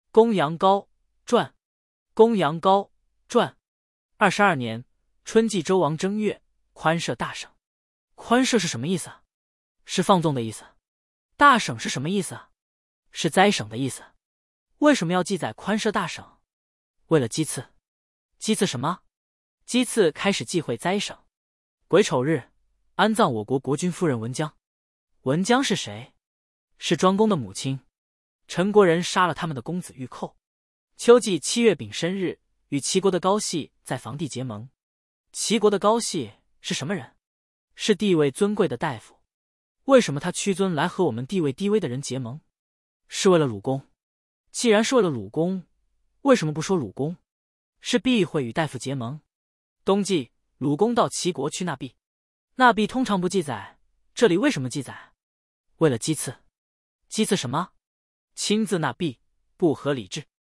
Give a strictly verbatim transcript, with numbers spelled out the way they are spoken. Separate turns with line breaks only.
公羊羔传，公羊羔传。二十二年，春季周王正月，宽赦大省。宽赦是什么意思？是放纵的意思。大省是什么意思？是灾省的意思。为什么要记载宽赦大省？为了祭祀。祭祀什么？祭祀开始忌讳灾省。癸丑日，安葬我国国君夫人文姜。文姜是谁？是庄公的母亲。陈国人杀了他们的公子玉寇。秋季七月丙申日，与齐国的高系在房地结盟。齐国的高系是什么人？是地位尊贵的大夫。为什么他屈尊来和我们地位低微的人结盟？是为了鲁公。既然是为了鲁公，为什么不说鲁公？是避讳与大夫结盟。冬季，鲁公到齐国去纳币。纳币通常不记载，这里为什么记载？为了祭祀。祭祀什么？亲自纳币，不合礼制。